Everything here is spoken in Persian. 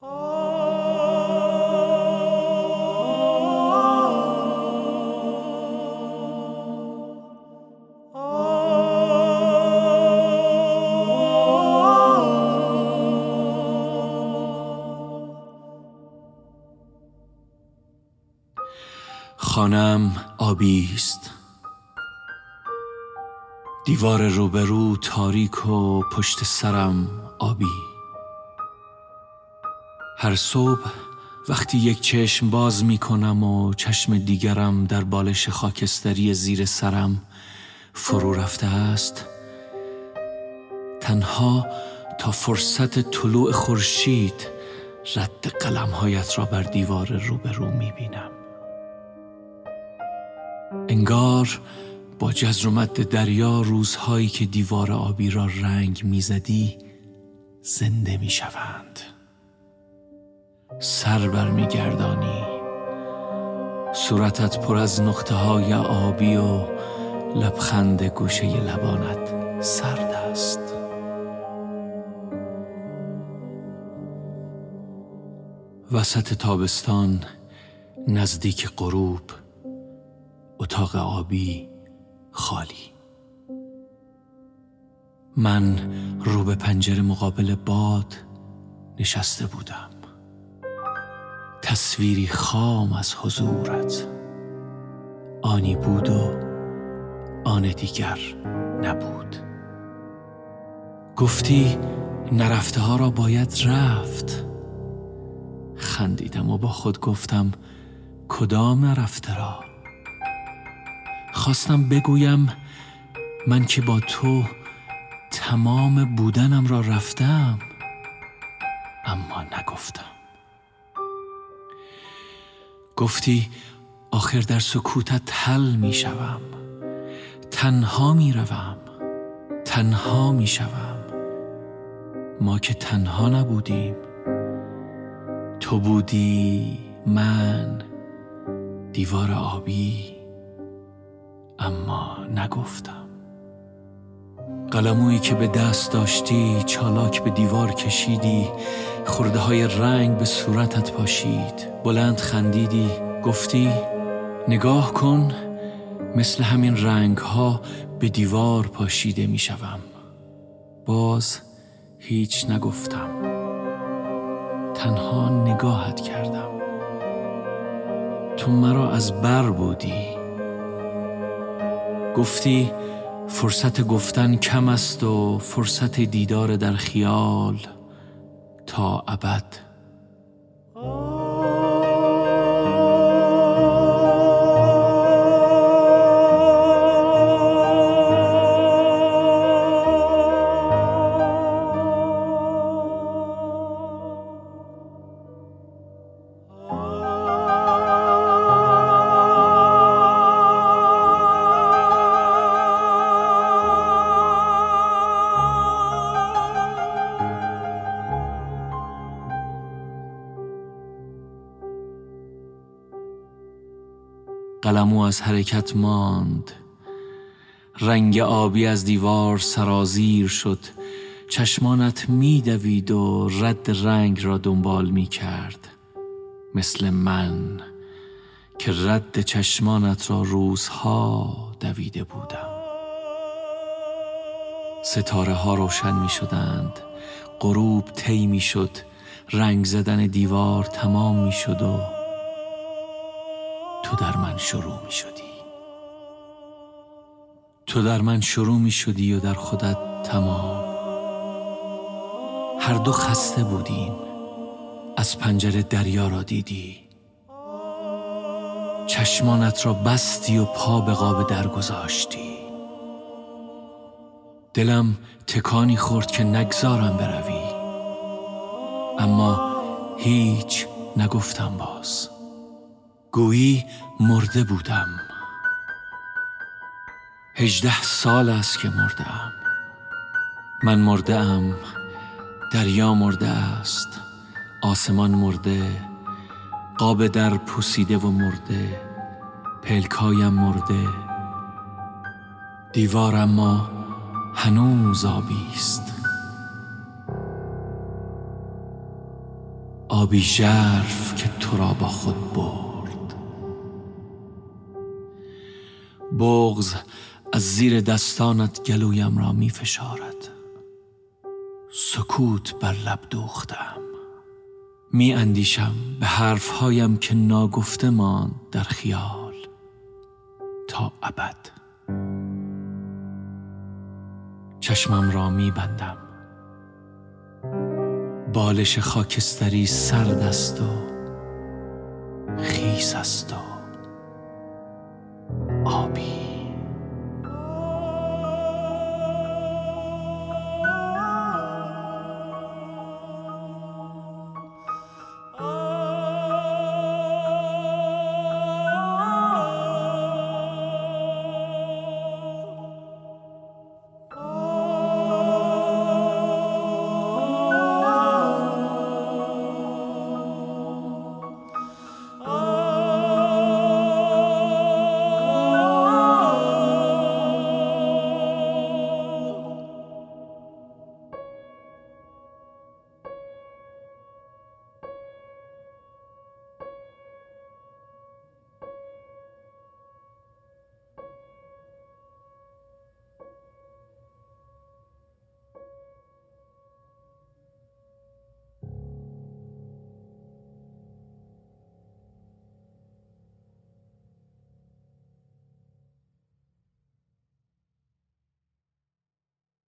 خانه‌ام آبی است، دیوار روبرو تاریک و پشت سرم آبی. هر صبح وقتی یک چشم باز می کنم و چشم دیگرم در بالش خاکستری زیر سرم فرو رفته است، تنها تا فرصت طلوع خورشید رد قلم‌هایت را بر دیوار روبرو می بینم. انگار با جزر و مد دریا روزهایی که دیوار آبی را رنگ میزدی زنده میشوند. سر بر میگردانی، صورتت پر از نقطه های آبی و لبخند گوشه لبانت سرد است. وسط تابستان نزدیک غروب، اتاق آبی خالی. من رو به پنجره مقابل باد نشسته بودم. تصویری خام از حضورت، آنی بود و آن دیگر نبود. گفتی نرفته ها را باید رفت. خندیدم و با خود گفتم کدام نرفته را؟ خواستم بگویم من که با تو تمام بودنم را رفتم، اما نگفتم. گفتی آخر در سکوتت حل می شوم، تنها می روم، تنها می شوم. ما که تنها نبودیم، تو بودی، من، دیوار آبی، اما نگفتم. قلمویی که به دست داشتی چالاک به دیوار کشیدی، خرده های رنگ به صورتت پاشید. بلند خندیدی، گفتی نگاه کن، مثل همین رنگ ها به دیوار پاشیده می شوم. باز هیچ نگفتم، تنها نگاهت کردم. تو مرا از بر بودی. گفتی فرصت گفتن کم است و فرصت دیدار در خیال تا ابد. قلمو از حرکت ماند، رنگ آبی از دیوار سرازیر شد. چشمانت می‌دوید و رد رنگ را دنبال می‌کرد، مثل من که رد چشمانت را روزها دویده بودم. ستاره ها روشن می‌شدند، غروب طی می‌شد، رنگ زدن دیوار تمام می‌شد و تو در من شروع می شدی. تو در من شروع می شدی و در خودت تمام. هر دو خسته بودیم. از پنجره دریا را دیدی، چشمانت را بستی و پا به قاب در گذاشتی. دلم تکانی خورد که نگذارم بروی، اما هیچ نگفتم. باز گویی مرده بودم. 18 سال است که مردم. من مرده ام، دریا مرده است، آسمان مرده، قاب در پوسیده و مرده، پلکایم مرده، دیوار اما هنوز آبی است. آبی ژرف که تو را با خود برد. بغض از زیر دستانت گلویم را می فشارد. سکوت بر لب دوختم. می اندیشم به حرفهایم که ناگفته ماند در خیال تا ابد. چشمم را می بندم. بالش خاکستری سرد است و خیس است و آبی.